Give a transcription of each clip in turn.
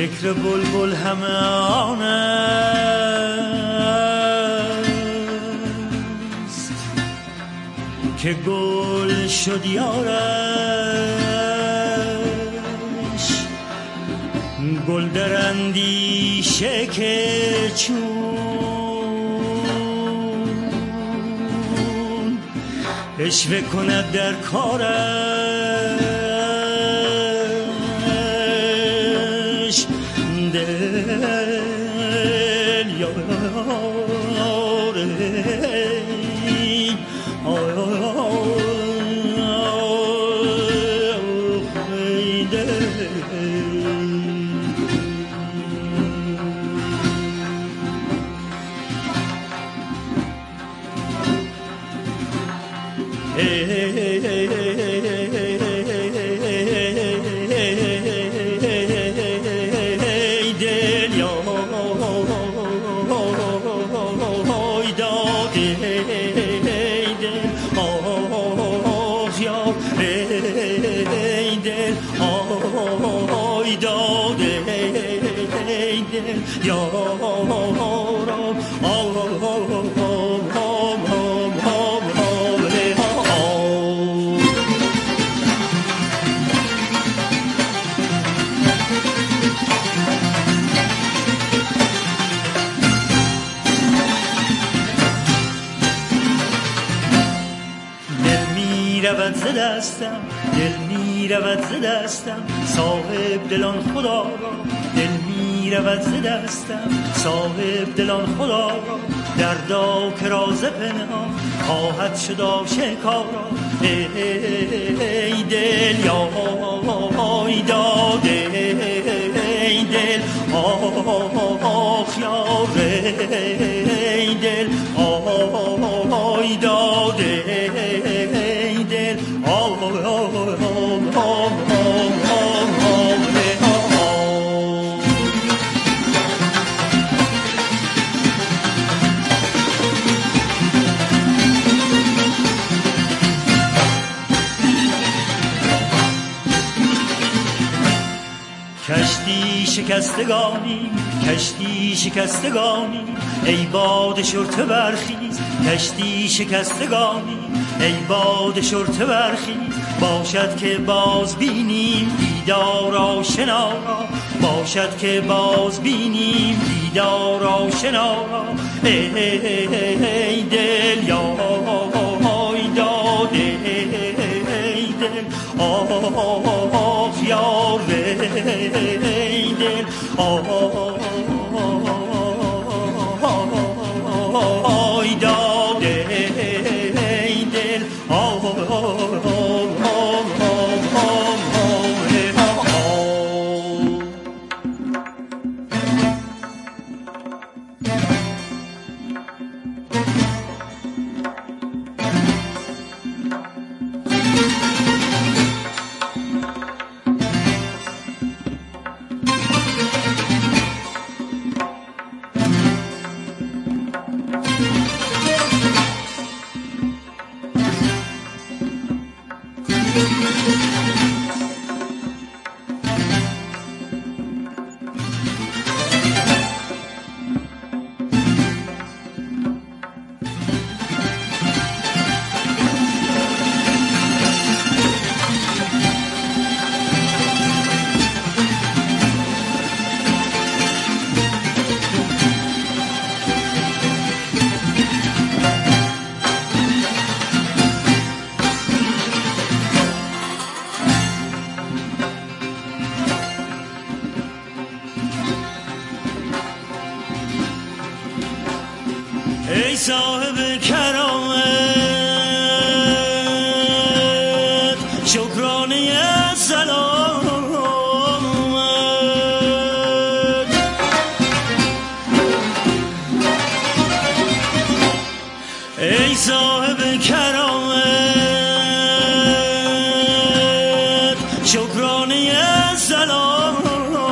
فکر بلبل همه آن است که گل شد یارش، گل در اندیشه که چون اشوه کند در کارش دل دل می رود ز دستم صاحب دلان خدا را، دل می رود ز دستم صاحب دلان خدا را، دردا که راز پنهان خواهد شد آشکارا. ای دل یا ای داد ای دل آخ یار ای دل آی داد ای دل کشتی شکستگانی کشتی شکستگانی ای باد شرطه برخیز، کشتی شکستگانی ای باد شرطه برخیز، باشد که باز بینیم دیدار آشنا را، باشد که باز بینیم دیدار آشنا را. ای دل یا ای داد ای دل آخ یار ای دل آی داد ای دل ای صاحب کرامت شکرانه سلامت، ای صاحب کرامت شکرانه سلامت،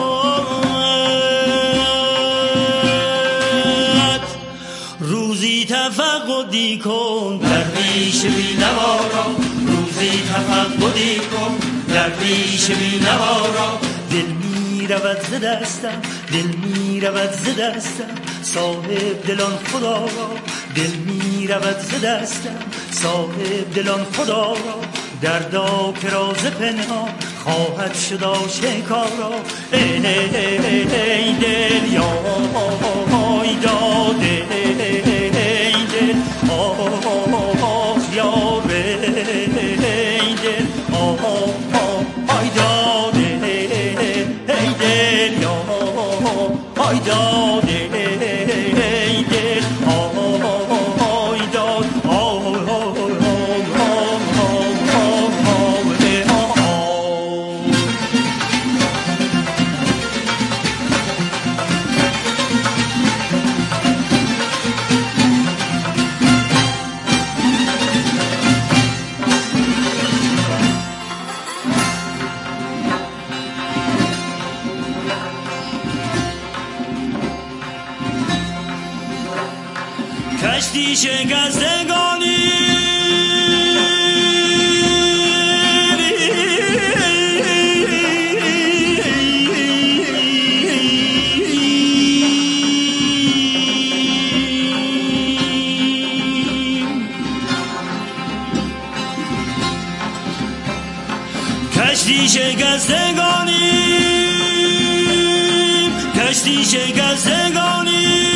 روزی تفقدی کن درویش بی‌نوا را، روزی تفقدی کن درویش بی‌نوا را. دل می رود ز دستم، دل می رود ز دستم، صاحب دلان خدا را. دل می رود ز دستم، صاحب دلان خدا را. دردا که راز پنهان خواهد شد آشکارا. ای دل یای داده، ای دل آه یار، ای دل آه داده، ای دل یای داده، ای دل آه داد کشتی شکستگانی کشتی شکستگانی کشتی شکستگانی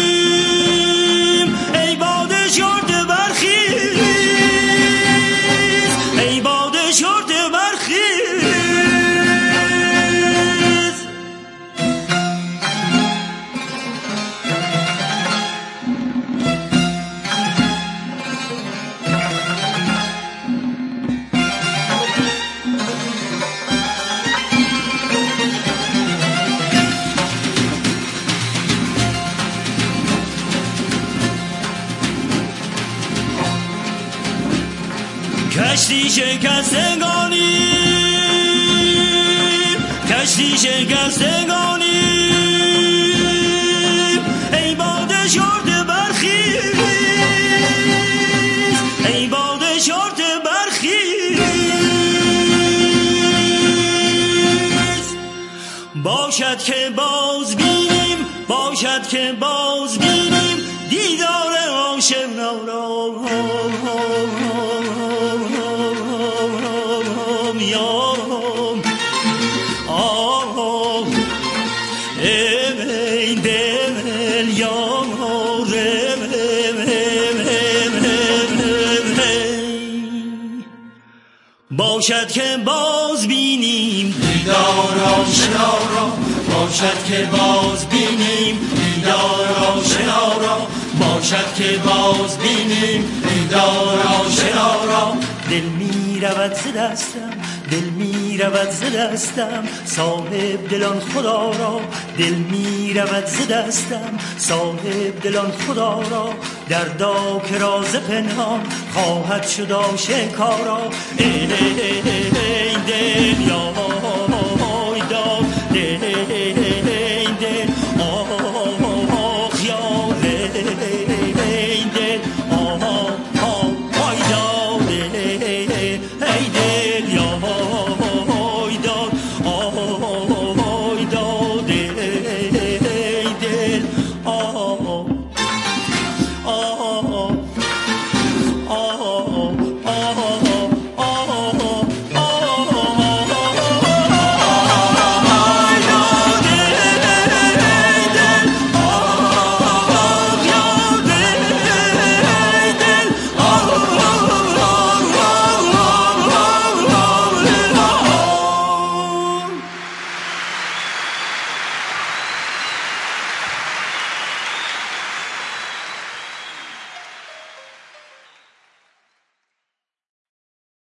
کشتی شکستگانی کشتی شکستگانی ای باد شرط برخیز ای باد شرط برخیز باشد که باز بینیم باشد که باز بینیم دیدار آشنا را باشد که باز بینیم دیدار آشنا را باشد که باز بینیم دیدار آشنا را باشد که باز بینیم دیدار آشنا را دل می رود ز دستم دل می رود ز دستم صاحب دلان خدا را دل می رود ز دستم صاحب دلان خدا را دردا که راز پنهان خواهد شد آشکارا ای دل یا